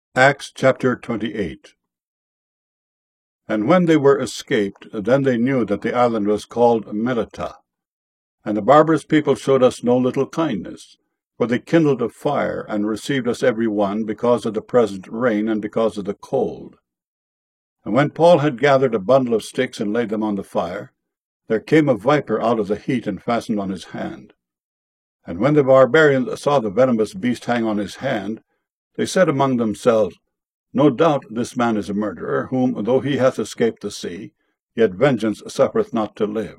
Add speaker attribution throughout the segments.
Speaker 1: Acts chapter 28. And when they were escaped, then they knew that the island was called Melita. And the barbarous people showed us no little kindness, for they kindled a fire, and received us every one, because of the present rain, and because of the cold. And when Paul had gathered a bundle of sticks and laid them on the fire, there came a viper out of the heat and fastened on his hand. And when the barbarians saw the venomous beast hang on his hand, they said among themselves, No doubt this man is a murderer, whom, though he hath escaped the sea, yet vengeance suffereth not to live.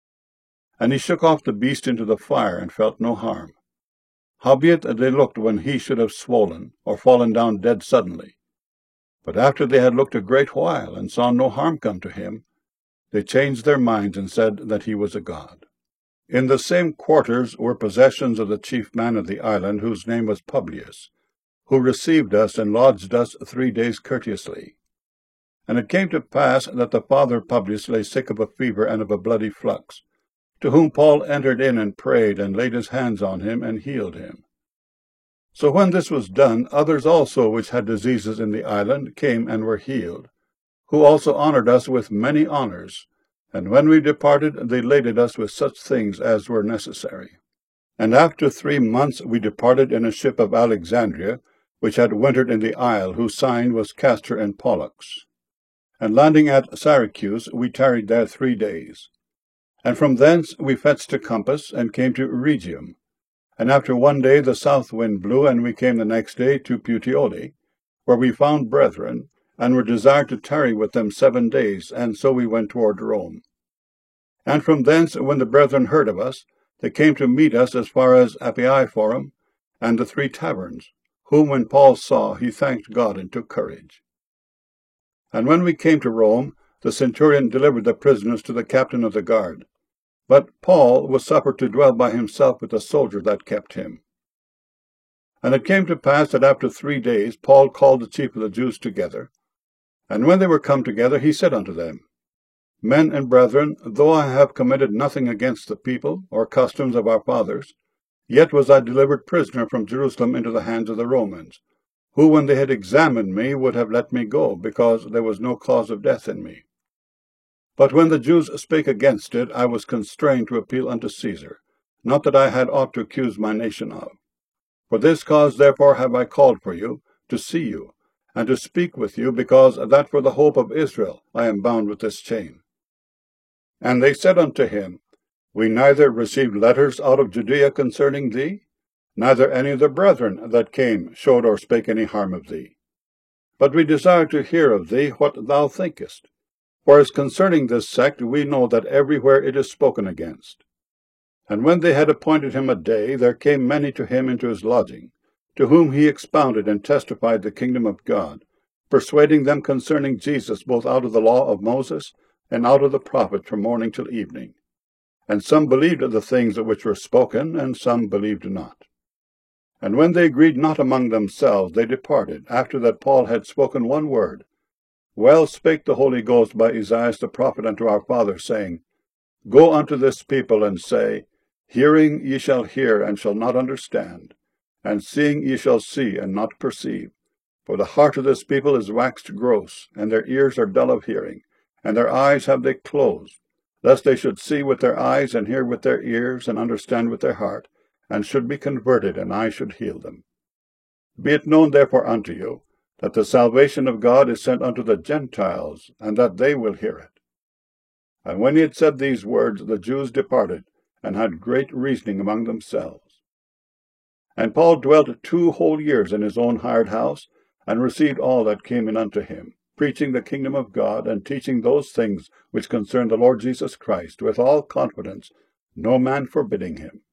Speaker 1: And he shook off the beast into the fire, and felt no harm. Howbeit they looked when he should have swollen, or fallen down dead suddenly. But after they had looked a great while, and saw no harm come to him, they changed their minds, and said that he was a god. In the same quarters were possessions of the chief man of the island, whose name was Publius, who received us and lodged us 3 days courteously. And it came to pass that the father of Publius lay sick of a fever and of a bloody flux, to whom Paul entered in and prayed, and laid his hands on him, and healed him. So when this was done, others also which had diseases in the island came and were healed, who also honored us with many honors, and when we departed they laded us with such things as were necessary. And after 3 months we departed in a ship of Alexandria, which had wintered in the isle, whose sign was Castor and Pollux. And landing at Syracuse, we tarried there 3 days. And from thence we fetched a compass, and came to Rhegium. And after 1 day the south wind blew, and we came the next day to Puteoli, where we found brethren, and were desired to tarry with them 7 days, and so we went toward Rome. And from thence, when the brethren heard of us, they came to meet us as far as Appii-forum, and the 3 taverns, whom when Paul saw, he thanked God and took courage. And when we came to Rome, the centurion delivered the prisoners to the captain of the guard. But Paul was suffered to dwell by himself with the soldier that kept him. And it came to pass that after 3 days Paul called the chief of the Jews together. And when they were come together, he said unto them, Men and brethren, though I have committed nothing against the people, or customs of our fathers, yet was I delivered prisoner from Jerusalem into the hands of the Romans, who, when they had examined me, would have let me go, because there was no cause of death in me. But when the Jews spake against it, I was constrained to appeal unto Caesar, not that I had aught to accuse my nation of. For this cause therefore have I called for you, to see you, and to speak with you, because that for the hope of Israel I am bound with this chain. And they said unto him, We neither received letters out of Judea concerning thee, neither any of the brethren that came showed or spake any harm of thee. But we desire to hear of thee what thou thinkest. For as concerning this sect we know that everywhere it is spoken against. And when they had appointed him a day, there came many to him into his lodging, to whom he expounded and testified the kingdom of God, persuading them concerning Jesus both out of the law of Moses and out of the prophets from morning till evening. And some believed of the things which were spoken, and some believed not. And when they agreed not among themselves, they departed, after that Paul had spoken one word. Well spake the Holy Ghost by Esaias the prophet unto our fathers, saying, Go unto this people, and say, Hearing ye shall hear, and shall not understand, and seeing ye shall see, and not perceive. For the heart of this people is waxed gross, and their ears are dull of hearing, and their eyes have they closed, lest they should see with their eyes, and hear with their ears, and understand with their heart, and should be converted, and I should heal them. Be it known therefore unto you, that the salvation of God is sent unto the Gentiles, and that they will hear it. And when he had said these words, the Jews departed, and had great reasoning among themselves. And Paul dwelt 2 whole years in his own hired house, and received all that came in unto him, preaching the kingdom of God, and teaching those things which concern the Lord Jesus Christ, with all confidence, no man forbidding him.